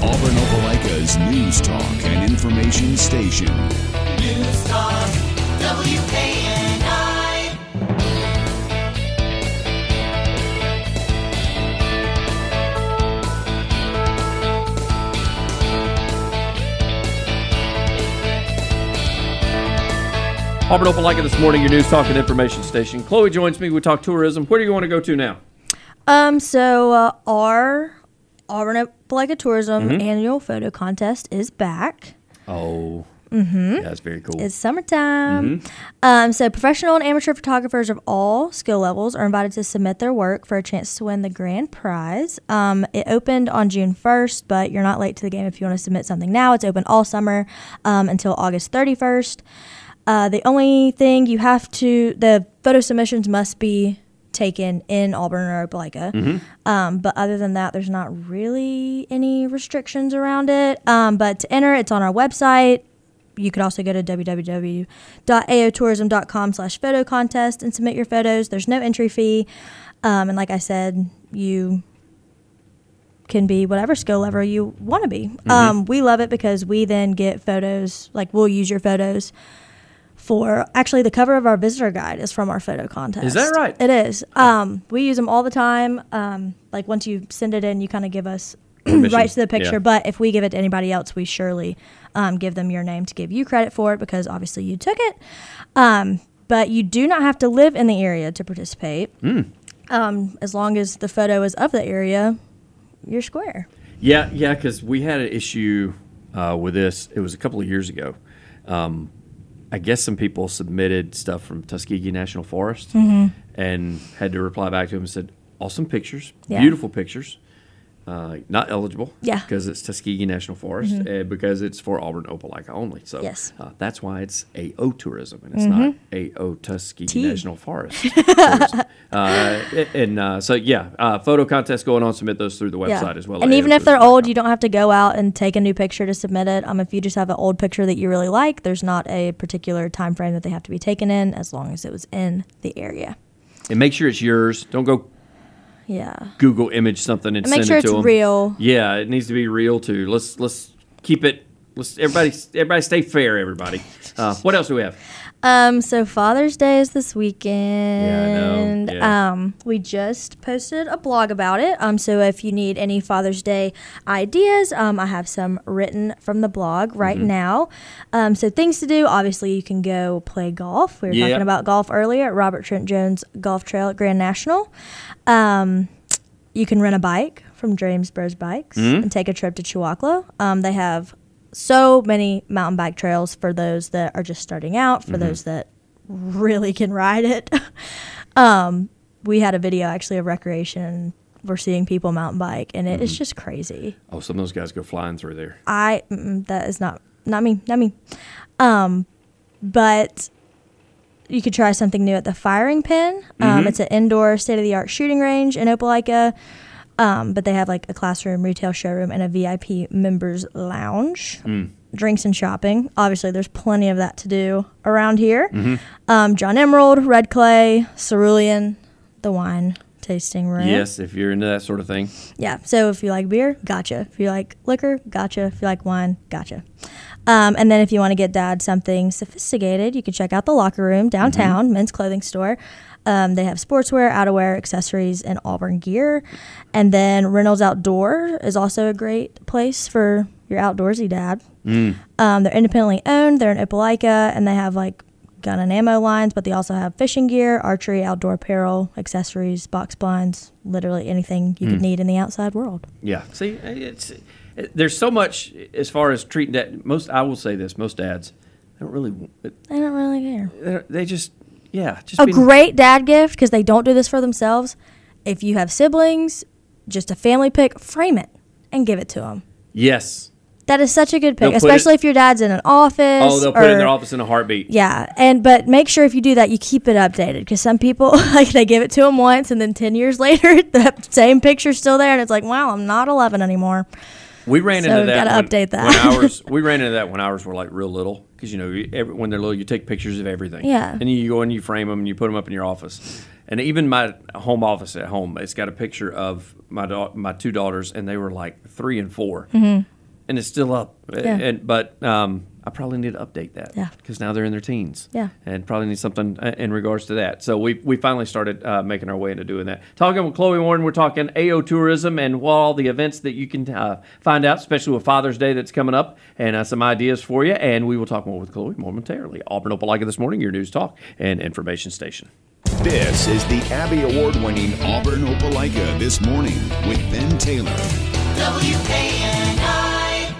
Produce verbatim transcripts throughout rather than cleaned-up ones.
Auburn Opelika's news talk and information station. News Talk, W K N I. Auburn Opelika this morning, your news talk and information station. Chloe joins me. We talk tourism. Where do you want to go to now? Um, so uh, our Auburn Opelika Tourism Mm-hmm. annual photo contest is back. Oh, mm-hmm. Yeah, that's very cool. It's summertime. Mm-hmm. Um, so professional and amateur photographers of all skill levels are invited to submit their work for a chance to win the grand prize. Um, it opened on June first, but you're not late to the game if you want to submit something now. It's open all summer um, until August thirty-first. Uh, the only thing you have to, the photo submissions must be taken in Auburn or Opelika. Mm-hmm. Um, but other than that, there's not really any restrictions around it. Um, but to enter, it's on our website. You could also go to w w w dot a o tourism dot com slash photo contest and submit your photos. There's no entry fee. Um, and like I said, you can be whatever skill level you want to be. Mm-hmm. Um, we love it because we then get photos, like we'll use your photos for, actually the cover of our visitor guide is from our photo contest. Is that right? It is. Um, we use them all the time. Um, like once you send it in, you kind of give us Permission. rights to the picture. Yeah. But if we give it to anybody else, we surely um, give them your name to give you credit for it because obviously you took it. Um, but you do not have to live in the area to participate. Mm. Um, as long as the photo is of the area, you're square. Yeah, yeah, because we had an issue uh, with this. It was a couple of years ago. Um, I guess some people submitted stuff from Tuskegee National Forest Mm-hmm. and had to reply back to them and said, awesome pictures, Yeah. beautiful pictures, uh, not eligible Yeah. because it's Tuskegee National Forest and because it's for Auburn Opelika only. So Yes. uh, that's why it's A O Tourism and it's Mm-hmm. not A O Tuskegee T. National Forest Tourism. Uh, and uh, so, yeah, uh, photo contest going on. Submit those through the website as well. And at even if they're A O tourism dot com. old, you don't have to go out and take a new picture to submit it. Um, if you just have an old picture that you really like, there's not a particular time frame that they have to be taken in, as long as it was in the area. And make sure it's yours. Don't go Yeah. Google image something and, And make send sure it to it's them. real. Yeah, it needs to be real too. Let's let's keep it. Let's everybody everybody stay fair. Everybody. Uh, what else do we have? Um, so Father's Day is this weekend. Yeah, I know. Yeah. Um, we just posted a blog about it. Um, so if you need any Father's Day ideas, um, I have some written from the blog right Mm-hmm. now. Um, so things to do, obviously you can go play golf. We were Yeah. talking about golf earlier at Robert Trent Jones Golf Trail at Grand National. Um, you can rent a bike from James Bros Bikes Mm-hmm. and take a trip to Chihuahua. Um, they have so many mountain bike trails for those that are just starting out, for Mm-hmm. those that really can ride it. um, we had a video actually of recreation. We're seeing people mountain bike, and it Mm-hmm. is just crazy. Oh, some of those guys go flying through there. I mm, that is not not me, not me. Um, but you could try something new at the Firing Pin. Um, Mm-hmm. It's an indoor state-of-the-art shooting range in Opelika. Um, but they have like a classroom, retail showroom, and a V I P members lounge. Mm. Drinks and shopping. Obviously, there's plenty of that to do around here. Mm-hmm. Um, John Emerald, Red Clay, Cerulean, the wine tasting room. Yes, if you're into that sort of thing. Yeah. So if you like beer, gotcha. If you like liquor, gotcha. If you like wine, gotcha. Um, and then if you want to get dad something sophisticated, you can check out the Locker Room downtown, Mm-hmm. men's clothing store. Um, they have sportswear, outerwear, accessories, and Auburn gear. And then Reynolds Outdoor is also a great place for your outdoorsy dad. Mm. Um, they're independently owned. They're in Opelika, and they have like gun and ammo lines, but they also have fishing gear, archery, outdoor apparel, accessories, box blinds, literally anything you Mm. could need in the outside world. Yeah. See, it's it, there's so much as far as treating that. Most I will say this: most dads, they don't really. I don't really care. They they just yeah. Just A being- great dad gift, because they don't do this for themselves. If you have siblings, just a family pic, frame it and give it to them. Yes. That is such a good They'll pick, put it- especially if your dad's in an office. Oh, they'll put it in or- their office in a heartbeat. Yeah, and but make sure if you do that, you keep it updated, because some people like they give it to them once, and then ten years later, the same picture's still there, and it's like, wow, I'm not eleven anymore. We ran So into we've that. gotta when, update that. when ours, we ran into that when ours were like real little, because you know you- every, when they're little, you take pictures of everything. Yeah. And you go and you frame them and you put them up in your office. And even my home office at home, it's got a picture of my da- my two daughters, and they were like three and four, mm-hmm. and it's still up. Yeah. And but um, I probably need to update that. Yeah. Because now they're in their teens. Yeah. And probably need something uh, in regards to that. So we we finally started uh, making our way into doing that. Talking with Chloe Warren, we're talking A O Tourism and all the events that you can uh, find out, especially with Father's Day that's coming up, and uh, some ideas for you. And we will talk more with Chloe momentarily. Auburn Opelika This Morning, your news talk and information station. This is the Abby Award-winning Auburn Opelika This Morning with Ben Taylor. W K N I.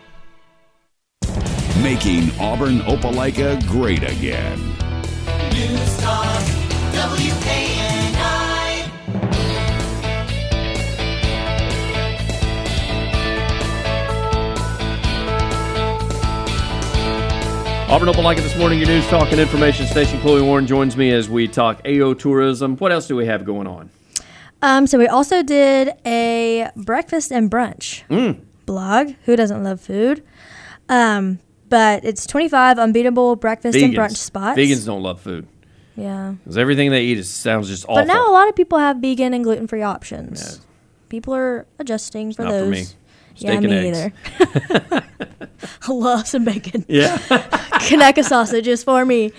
Making Auburn Opelika great again. News Talk, W K N I. Auburn Opelika This Morning, your news talk and information station. Chloe Warren joins me as we talk A O Tourism. What else do we have going on? Um, so we also did a breakfast and brunch Mm. blog. Who doesn't love food? Um, but it's twenty-five unbeatable breakfast and brunch spots. Vegans don't love food Yeah. because everything they eat is, sounds just awful. But now a lot of people have vegan and gluten-free options. Yeah. People are adjusting for Not those. for me. Yeah, Steak and me eggs. either. I love some bacon. Yeah. Kaneka sausages for me.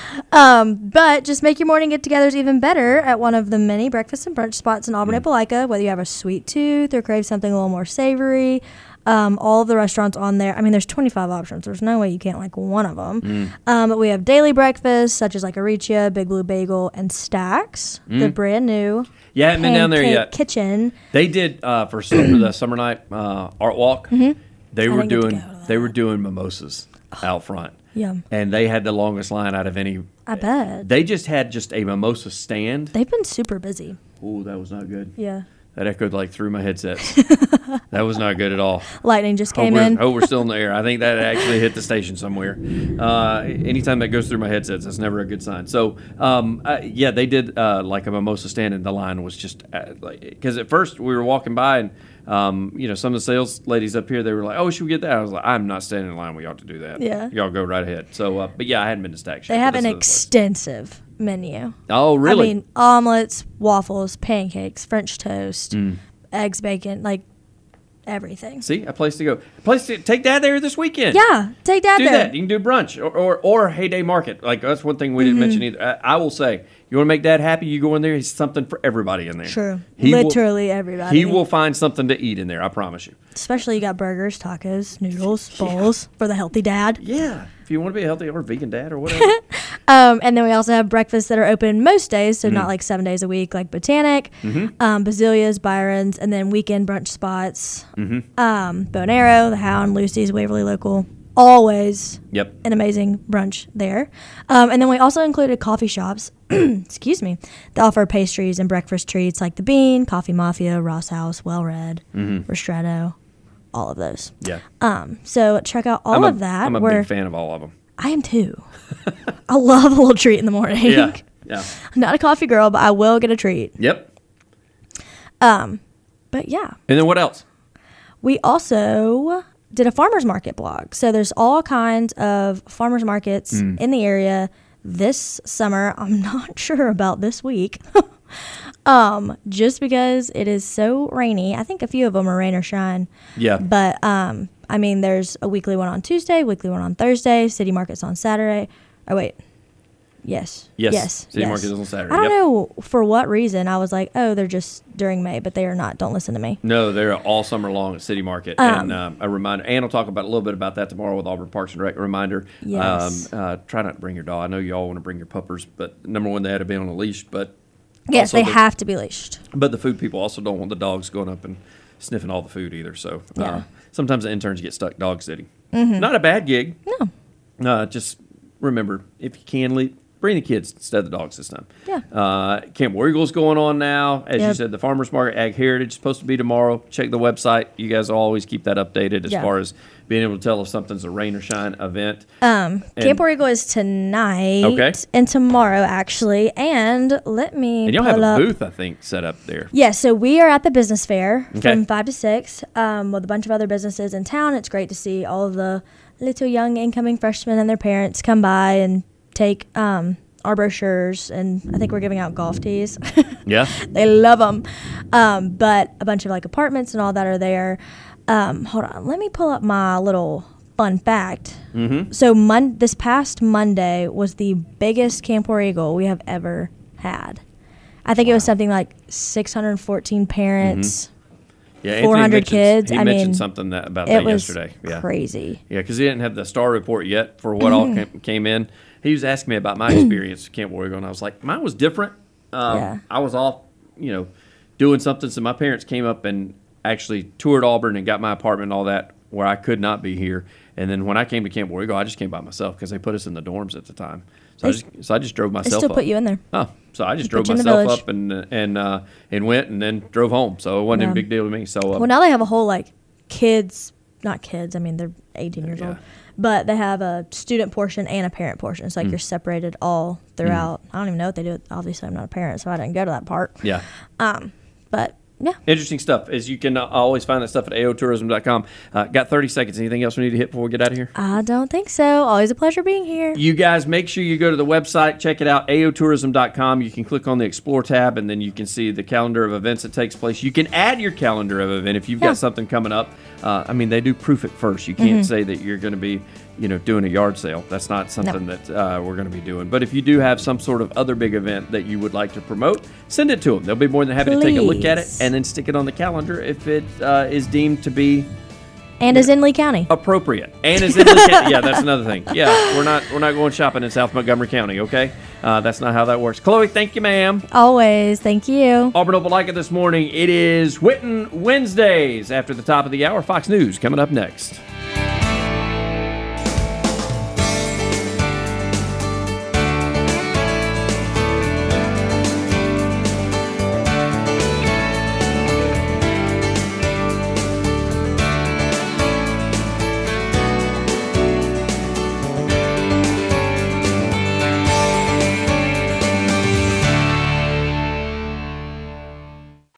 Um, but just make your morning get-togethers even better at one of the many breakfast and brunch spots in Auburn, Mm. Opelika, whether you have a sweet tooth or crave something a little more savory. Um, all of the restaurants on there. I mean, there's twenty-five options. There's no way you can't like one of them. Mm. Um, but we have daily breakfasts such as like Aricia, Big Blue Bagel, and Stacks, the brand new Yeah, I haven't been down there Pancake yet. kitchen. They did uh, for summer, the summer night uh, art walk. Mm-hmm. They I were didn't get to doing go to they that. were doing mimosas out front, Yum. and they had the longest line out of any. I bet. They just had just a mimosa stand. They've been super busy. Ooh, that was not good. Yeah. That echoed like through my headsets. That was not good at all. Lightning just Hope came we're, in. hope we're still in the air. I think that actually hit the station somewhere. Uh, anytime that goes through my headsets, that's never a good sign. So, um, uh, yeah, they did uh, like a mimosa stand, and the line was just uh, like because at first we were walking by, and um, you know, some of the sales ladies up here, they were like, "Oh, should we get that?" I was like, "I'm not standing in line. We ought to do that. Yeah. y'all go right ahead." So, uh, but yeah, I hadn't been to Stacks. They yet, have but an that's another place. extensive menu. Oh, really? I mean, omelets, waffles, pancakes, French toast, Mm. eggs, bacon, like everything. See, a place to go. A place to take Dad there this weekend. Yeah, take that do there. that. You can do brunch or, or, or Heyday Market. Like that's one thing we didn't Mm-hmm. mention either. I, I will say, you want to make Dad happy, you go in there. He's something for everybody in there. True. He will- Literally everybody. He will find something to eat in there. I promise you. Especially you got burgers, tacos, noodles, bowls for the healthy dad. Yeah. If you want to be a healthy or vegan dad or whatever. Um, and then we also have breakfasts that are open most days, so Mm-hmm. not like seven days a week, like Botanic, um, Bazilia's, Byron's, and then weekend brunch spots. Mm-hmm. Um, Bow and Arrow, The Hound, Lucy's, Waverly Local. Always Yep. an amazing brunch there. Um, and then we also included coffee shops, excuse me, that offer pastries and breakfast treats like The Bean, Coffee Mafia, Ross House, Well Read, Mm-hmm. Ristretto, all of those. Yeah. Um, so check out all I'm a, of that. I'm a We're- big fan of all of them. I am too. I love a little treat in the morning. Yeah. Yeah. I'm not a coffee girl, but I will get a treat. Yep. Um, but yeah, And then what else? we also did a farmers market blog. So there's all kinds of farmers markets Mm. in the area this summer. I'm not sure about this week. um, just because it is so rainy. I think a few of them are rain or shine. Yeah. But um, I mean, there's a weekly one on Tuesday, weekly one on Thursday, city markets on Saturday. Oh wait, yes, Yes. yes, City yes. market is on Saturday. I don't Yep. know for what reason. I was like, oh, they're just during May, but they are not. Don't listen to me. No, they're all summer long at City Market. and um, a reminder, Ann will talk about a little bit about that tomorrow with Auburn Parks and Rec. A reminder, Yes. um, uh, try not to bring your dog. I know you all want to bring your puppers, but number one, they had to be on a leash. But Yes, also they the- have to be leashed. But the food people also don't want the dogs going up and sniffing all the food either. So uh, Yeah. sometimes the interns get stuck dog sitting. Not a bad gig. No. Uh, just remember, if you can, leave, bring the kids instead of the dogs this time. Yeah. Uh, Camp War Eagle's going on now. As you Yep. said, the Farmers Market, Ag Heritage is supposed to be tomorrow. Check the website. You guys will always keep that updated as Yeah. far as being able to tell if something's a rain or shine event. Um, And- Camp War Eagle is tonight. Okay. And tomorrow, actually. And let me and you'll pull have a up. booth, I think, set up there. Yeah, so we are at the business fair Okay. from five to six um, with a bunch of other businesses in town. It's great to see all of the little young incoming freshmen and their parents come by and take um, our brochures, and I think we're giving out golf tees. Yeah. They love them. Um, but a bunch of like apartments and all that are there. Um, hold on, let me pull up my little fun fact. Mm-hmm. So mon- this past Monday was the biggest Camp War Eagle we have ever had. I think wow. it was something like six hundred fourteen parents. Mm-hmm. Yeah, four hundred Anthony kids. He I mentioned mean, something that about it that was yesterday. Yeah. Crazy. Yeah, because he didn't have the star report yet for what all came, came in. He was asking me about my experience at Camp War Eagle, and I was like, mine was different. Um, Yeah. I was off, you know, doing something. So my parents came up and actually toured Auburn and got my apartment and all that where I could not be here. And then when I came to Camp War Eagle, I just came by myself because they put us in the dorms at the time. So I They- just so I just drove They myself still up. put you in there. Oh, so I just They drove put you in the myself village. up and and uh, and went and then drove home. So it wasn't Yeah. a big deal to me. So uh, Well, now they have a whole like kids, not kids. I mean, they're eighteen years Yeah. old, but they have a student portion and a parent portion. It's like you're separated all throughout. I don't even know what they do. Obviously, I'm not a parent, so I didn't go to that part. yeah. Um, but yeah, Interesting stuff. As you can uh, always find that stuff at A O tourism dot com. Uh, got thirty seconds. Anything else we need to hit before we get out of here? I don't think so. Always a pleasure being here. You guys, make sure you go to the website, check it out, A O tourism dot com. You can click on the Explore tab, and then you can see the calendar of events that takes place. You can add your calendar of event if you've Yeah. got something coming up. Uh, I mean, they do proof it first. You can't say that you're going to be, you know, doing a yard sale. That's not something that uh, we're going to be doing. But if you do have some sort of other big event that you would like to promote, send it to them. They'll be more than happy to take a look at it Please. and then stick it on the calendar if it uh, is deemed to be And is in Lee County. appropriate. And is in Lee County. Yeah, that's another thing. Yeah, we're not we're not going shopping in South Montgomery County. Okay, uh, that's not how that works. Chloe, thank you, ma'am. Always. Thank you. Auburn Opelika this morning. It is Whitten Wednesdays after the top of the hour. Fox News coming up next.